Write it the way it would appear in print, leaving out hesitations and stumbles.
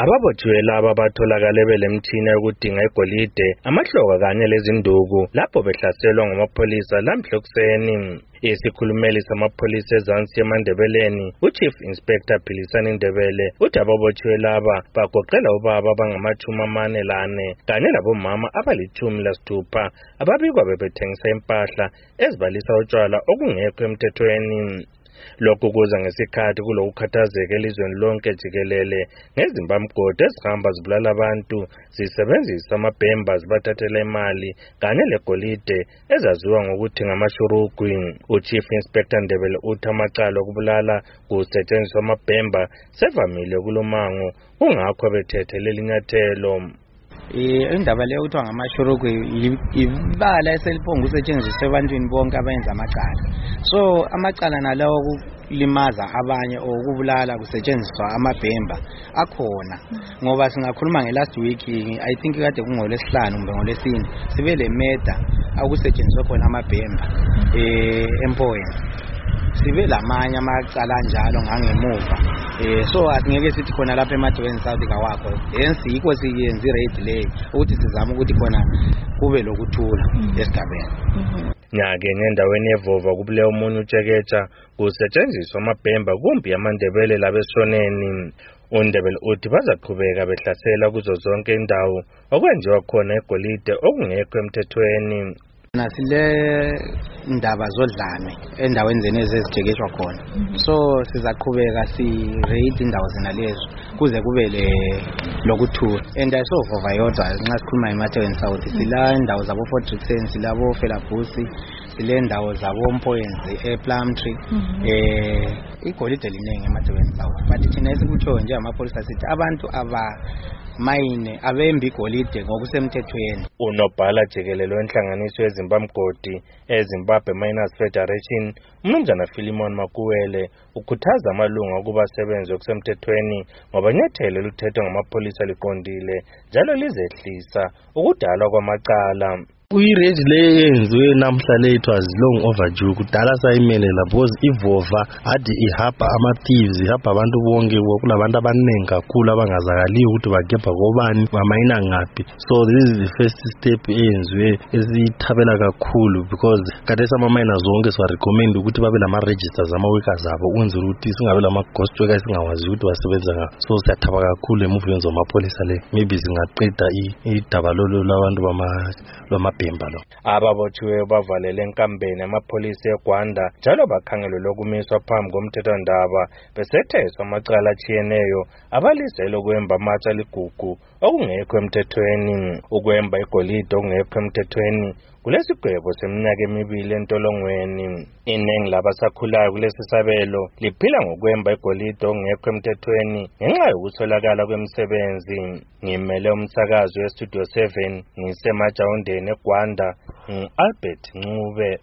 Ababotshiwe laba batholakale belemtshina yokudinga igolide, amahloka kanye lezinduku lapho behlaselwa ngamapolisa lamhla ekuseni. Isikhulumeli samapholisa eZansi eMandebeleni, uChief Inspector Philisani Ndebele, uthi ababotshiwe laba bagoqela ubaba abangama-44 kanye labomama abali-16 ababikwa bebethengisa impahla ezibalisa utshwala okungekho emthethweni. Lokhu kuza ngesikhathi kulokukhathazeka elizweni lonke jikelele ngezimbamgodi ezihamba zibulala abantu zisebenzisa amabhemba zibathathela imali kanye legolide ezaziwa ngokuthi ngamashurugwi. uChief Inspector Ndebele uthi amacala okubulala kusetshenziswa amabhemba sevamile kulomango, kungakho bethethe leli nyathelo. Indaba leyo kuthiwa ngamashurugwi ibala eseliphonga ukusetshenziswa ebantwini bonke abenza amacala. So amacala nalawo kulimaza abanye okubulala kusetshenziswa amabhemba akhona, ngoba singakhuluma ngelast week I think kade kungolwesihlanu kumbe ngolwesine sibe le meda akusetshenziswa khona amabhemba empoweni. Sibe lamanye amacala njalo ngangemuva. So asingeke sithi khona lapha eMadweni South kawakho. Hence yikho siyenza i-raid le ukuthi sizama ukuthi khona kube lokuthula esigabeni. Nyake ngendaweni yeVova kubule umunye uTsheketsha kusetshenziswa amabhemba kumbi amaNdebele labesoneni. uNdebele uthi bazaqhubeka behlasela kuzo zonke indawo okwenziwa khona egolide okungekho emthethweni. Nasile indaba zodlame endaweni zenezi ezijekeshwa khona. So sizaqhubeka si-raid indawo zenalezo kuze kube lokuthula. And ayisovova yodwa nxa sikhuluma eMadweni South sila indawo zabo Fort Rixen, silabo Felabusi, sile ndawo zabo Mpoyenzi ePlumtree. Igolide liningi eMadweni South, but thina esikutsho nje amapolisa sithi abantu mayine abembi igolide ngokusemthethweni. Unobhala jikelele wenhlanganiso yezimbamgodi eZimbabwe Miners Federation, uMnumzana Philemon Makuwele, ukhuthaza amalunga ukuba asebenze okusemthethweni ngoba inyathelo luthethwe ngamapolisa liqondile njalo lizehlisa ukudalwa kwamacala. I-raid le yenziwe namhla le it was long overdue kudala sayimelela because iVova adi ihaba ama-thieves, ihaba abantu bonke, kulabantu abaningi kakhulu abangazakaliyo ukuthi bagebha kobani bamayina ngaphi. So this is the first step eyenziwe esithabela kakhulu because khathesi ama-miners zonke siwarecommend ukuthi babe lama-registers ama-workers abo ukwenzela ukuthi singabe lama-ghost workers singawazi ukuthi basebenza ngaphi. So siyathaba kakhulu emovement zamapolisa le, maybe zingaqeda idaba lolu labantu bamabhemba lo. Ababotshiwe bavalele enkambeni amapolisa eGwanda njalo bakhangelwe lokumiswa phambi komthethwandaba besetheswa amacala atshiyeneyo abalisela ukwemba amatsha ligugu okungekho emthethweni. Ukwemba igolide okungekho emthethweni kulesigwebo seminyaka emibili entolongweni. Iningi labasakhulayo kulesi sabelo liphila ngokwemba igolide okungekho emthethweni ngenxa yokuswelakala kwemisebenzi. Ngimele umsakazi weStudio 7 ngisemajawundeni eGwanda, Albert Ncube.